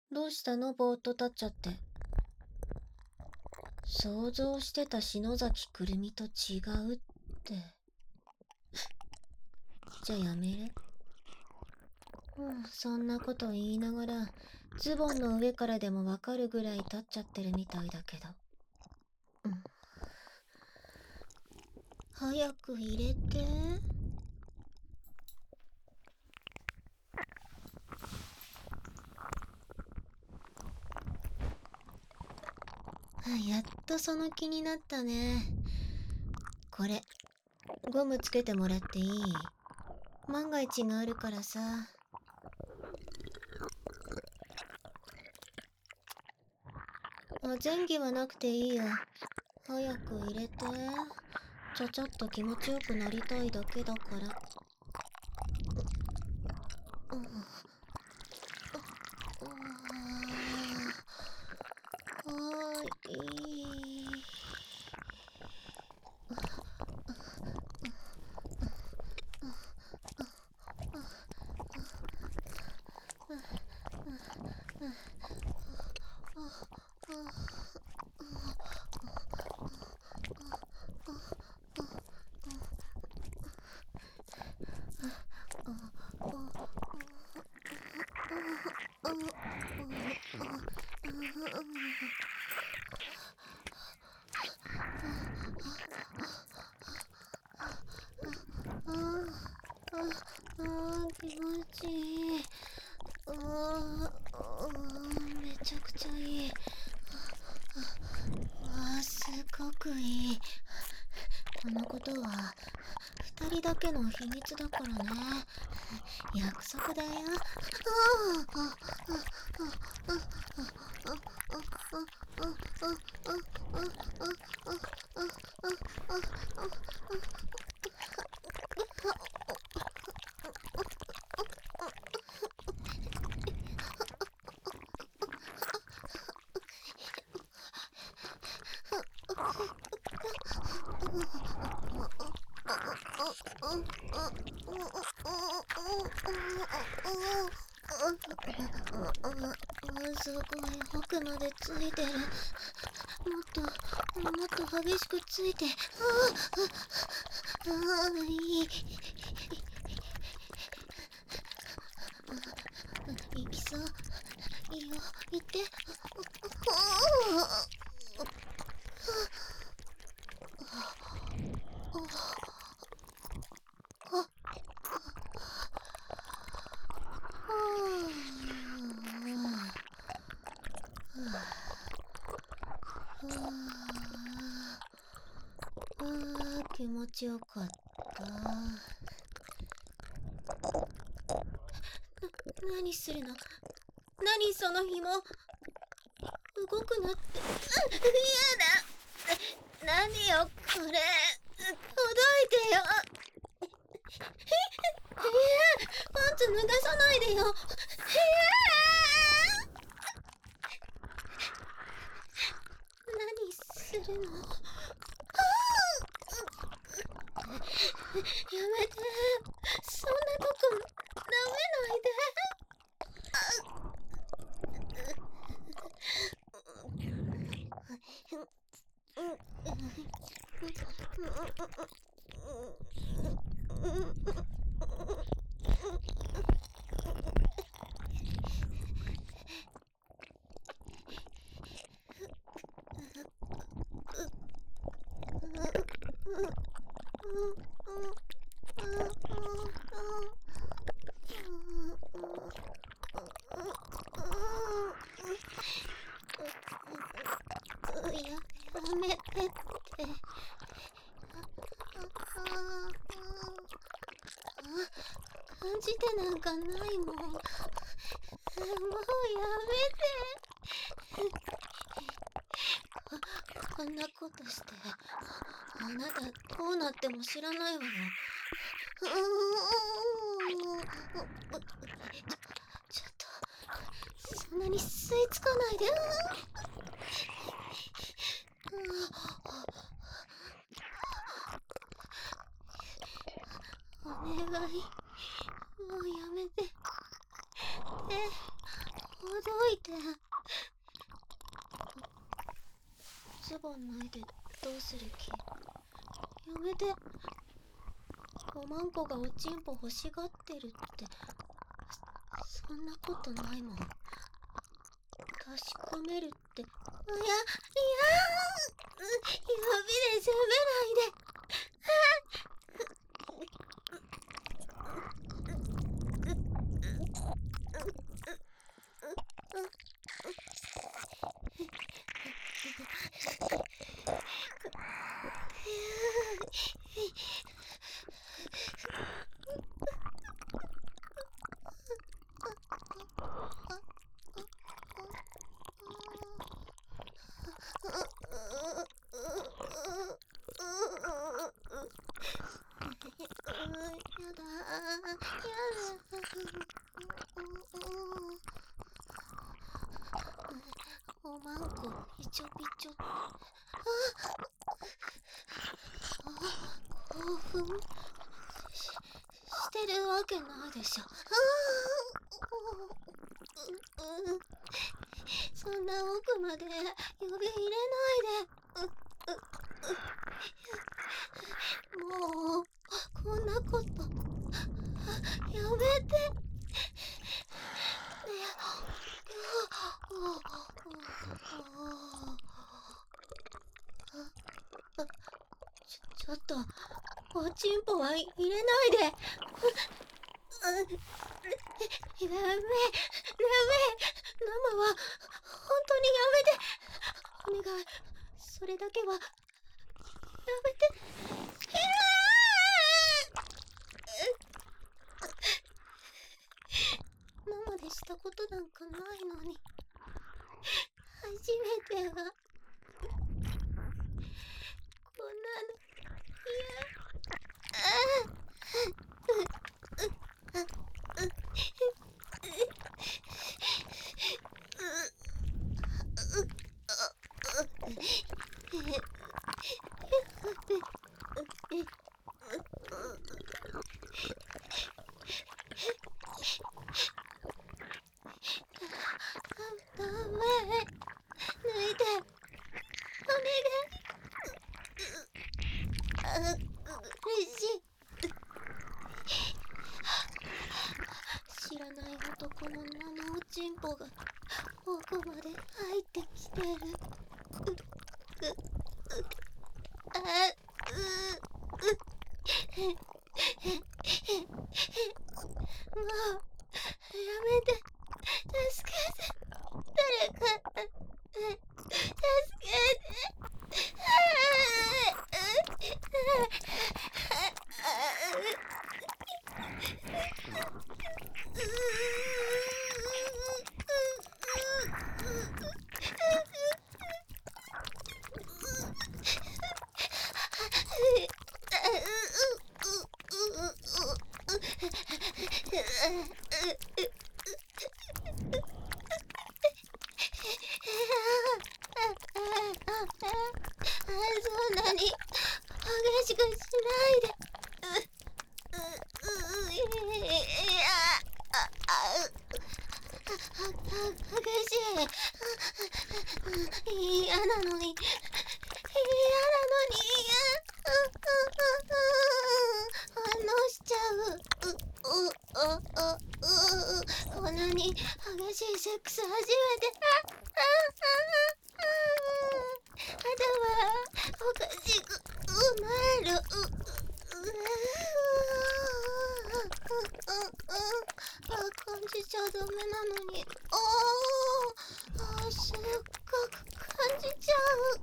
どうしたの？ぼーっと立っちゃって。想像してた篠崎くるみと違うって。じゃあやめる？そんなこと言いながら、ズボンの上からでもわかるぐらい立っちゃってるみたいだけど。早く入れて。やっとその気になったね。これ、ゴムつけてもらっていい？万が一があるからさ。前儀はなくていいよ。早く入れて。ちゃちゃっと気持ちよくなりたいだけだから。はーい。気持ちいい。めちゃくちゃいい。すごくいい。このことは二人だけの秘密だからね。約束だよ。すごい、奥までついてる。もっと激しくついて。いい。行きそう。いいよ、行って。気持ちよかった。何するの？何その紐。動くなって。やだ。何よ、これ。ほどいてよ。パンツ脱がさないでよ。何するの？やめて。そんなとこ舐めないで。やめてって。感じてなんかないもん。もうやめて。こんなことしてあなたどうなっても知らないわよ。ちょっとそんなに吸い付かないで。お願い、もうやめて。手ほ動いて。ズボン脱いでどうする気？やめて。おまんこがおちんぽ欲しがってるって、そんなことないもん。確かめるって。いや、指で責めないで。やだ。おまんこびちょびちょ。興奮してるわけないでしょ。そんな奥まで指入れないで。もうこんなことやめて。ちょっとおちんぽは入れないで。ダメ。生は本当にやめて。お願い、それだけはやめて。生でしたことなんかないのに、初めてはこんなのダメ。抜いて。お願い。嬉しい。知らない男の名のおちんぽが奥まで入ってきてる。もうやめて。助けて。誰か助けて。そんなに激しくしないで。激しい。嫌なのに。反応しちゃう。こんなに激しいセックス初めて。頭おかしくなる。感じちゃダメなのに。せっかく感じちゃう。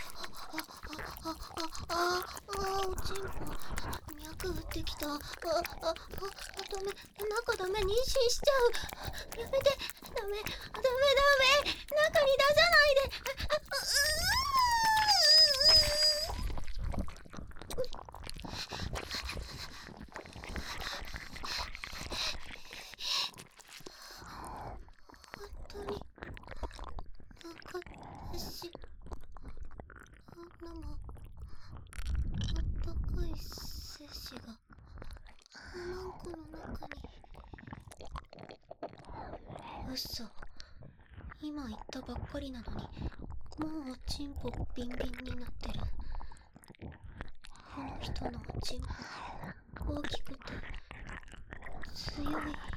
おちんぽ脈打ってきた。ダメ、中ダメ、妊娠しちゃう。やめて。ダメ、中に出さないで。本当になかったし、生あったかい精子がおまんこの中に。嘘。 今言ったばっかりなのに、もうおちんぽビンビンになってる。この人のおちんぽ、大きくて強い。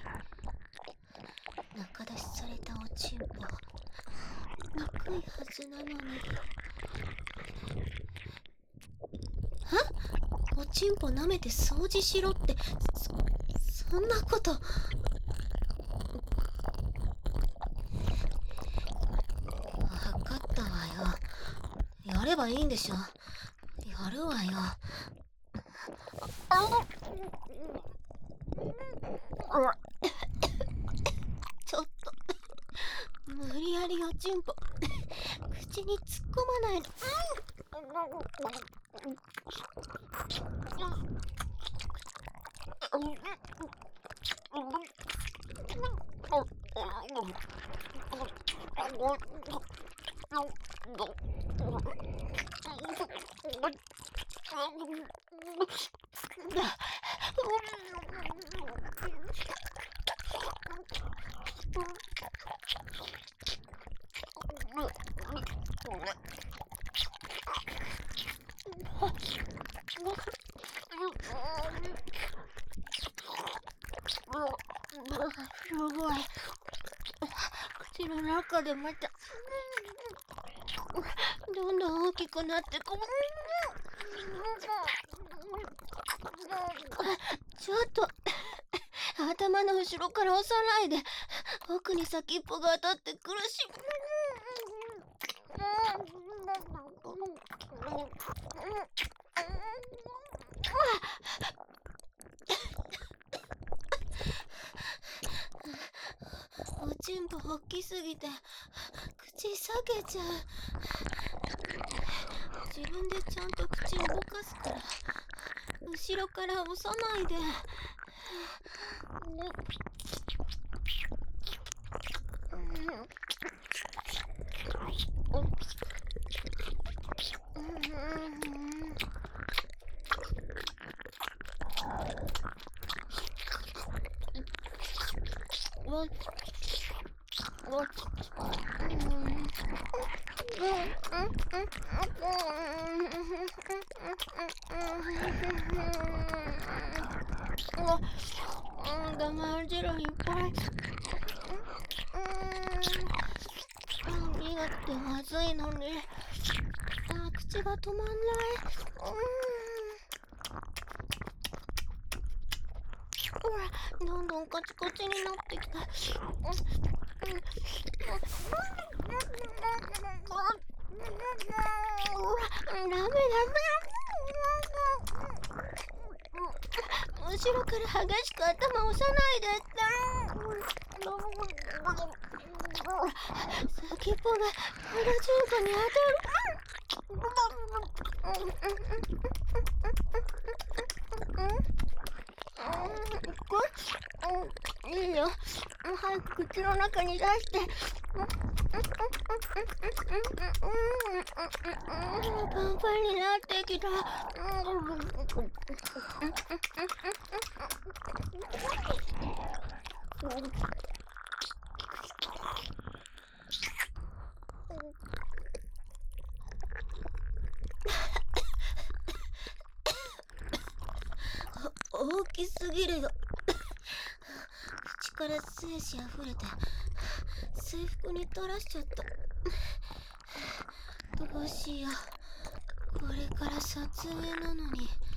中出しされたおちんぽ、憎いはずなのに。おちんぽ舐めて掃除しろって、そんなこと。わかったわよ。やればいいんでしょ。やるわよ。ちょっと無理やりおちんぽ口に突っ込まないの。すごい。口の中でまたどんどん大きくなってこ。ちょっと頭の後ろから押さないで。奥に先っぽが当たって苦しい。おちんぽ大きすぎて口裂けちゃう。自分でちゃんと口動かすから、後ろから押さないで。我慢汁いっぱい。苦くてまずいのに。口が止まんない。ほら、どんどんカチコチになってきた。ダメ。後ろから激しく頭押さないでって。先っぽが肌中華に当たる。いいよ。早く口の中に出して。パンパンになってきた。大きすぎるよ。口から精子あふれて制服に垂らしちゃった。どうしよう。これから撮影なのに